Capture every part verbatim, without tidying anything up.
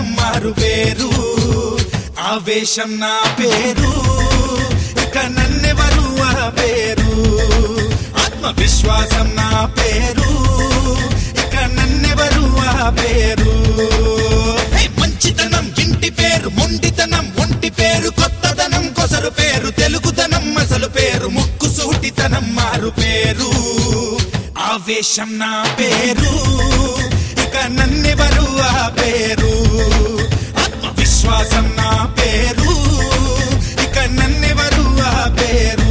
తనం మారు పేరు ఆవేశం నా పేరు ఇక నన్నెవరు ఆపేరు ఆత్మవిశ్వాసం నా పేరు ఇక నన్నెవరు ఆపేరు మంచితనం ఇంటి పేరు మొండితనం ఒంటి పేరు కొత్తదనం కొసరు పేరు తెలుగుదనం అసలు పేరు ముక్కు సూటితనం మారు పేరు ఆవేశం నా పేరు ఇక నన్నెవరు ఆపేరు ఆత్మవిశ్వాసం నా పేరు ఇక నన్నెవరు ఆపేరు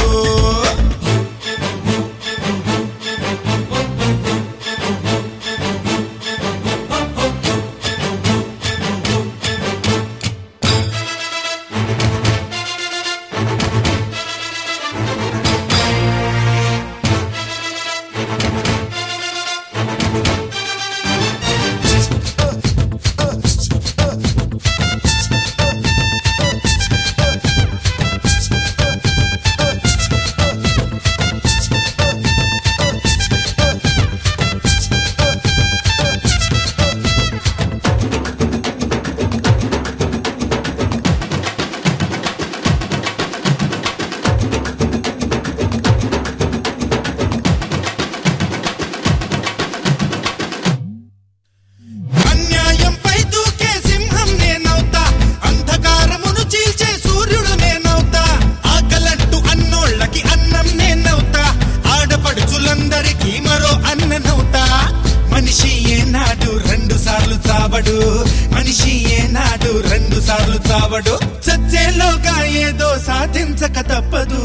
మనిషి ఏనాడు రెండు సార్లు చావడు చచ్చేలోగా ఏదో సాధించక తప్పదు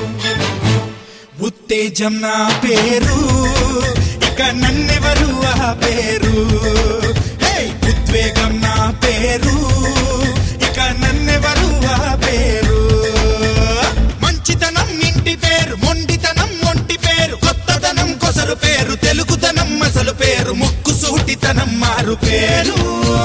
ఉత్తేజం నా పేరు ఇక నన్నెవరు ఆపేరు ఉద్వేగం నా పేరు ఇక నన్నెవరు ఆపేరు మంచితనం ఇంటి పేరు మొండితనం ఒంటి పేరు కొత్తదనం కొసరు పేరు తెలుగుదనం అసలు పేరు ముక్కు సూటితనం మారు పేరు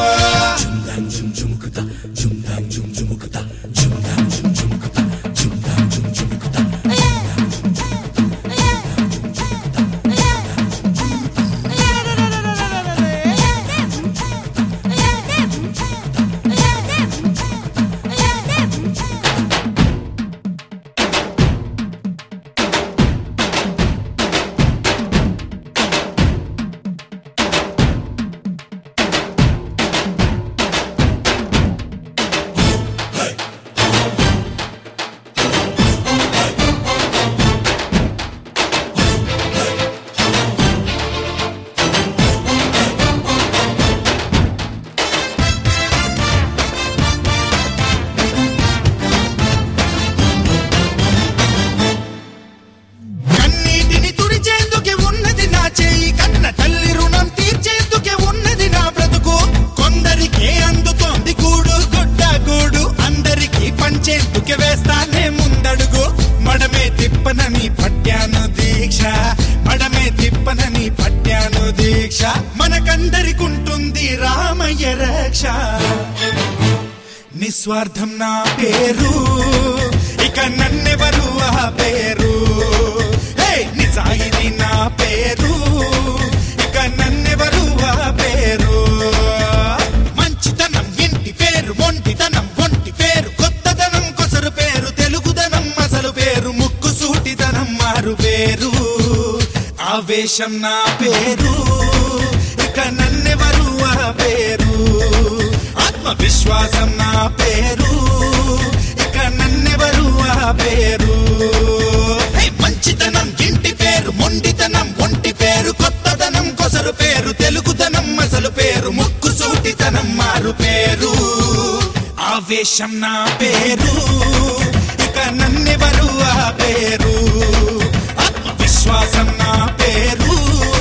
వేస్తానే ముందడుగు మడమే తిప్పనని పట్టాను దీక్ష మడమే తిప్పనని పట్టాను దీక్ష మనకందరికుంటుంది రామయ్య రక్ష నిస్వార్థం నా పేరు ఇక నన్నెవరు ఆపేరు నిజాయితీ నా పేరు ఇక నన్నెవరు ఆపేరు మంచితనం ఇంటి పేరు ఒంటితనం ఒంటి పేరు కొత్తదనం కొసరు పేరు తెలుగుదనం అసలు పేరు ముక్కు సూటితనం మారు పేరు ఆవేశం నా పేరు ఇక నన్నెవరు ఆపేరు ఆత్మవిశ్వాసం నా పేరు ఇక నన్నెవరు ఆపేరు మంచితనం ఇంటి పేరు మొండితనం ఒంటి పేరు కొత్తదనం కొసరు పేరు తెలుగుదనం అసలు పేరు ముక్కు సూటితనం మారు పేరు ఆవేశం నా పేరు ఇక నన్నెవరు ఆపేరు ఆత్మవిశ్వాసం నా పేరు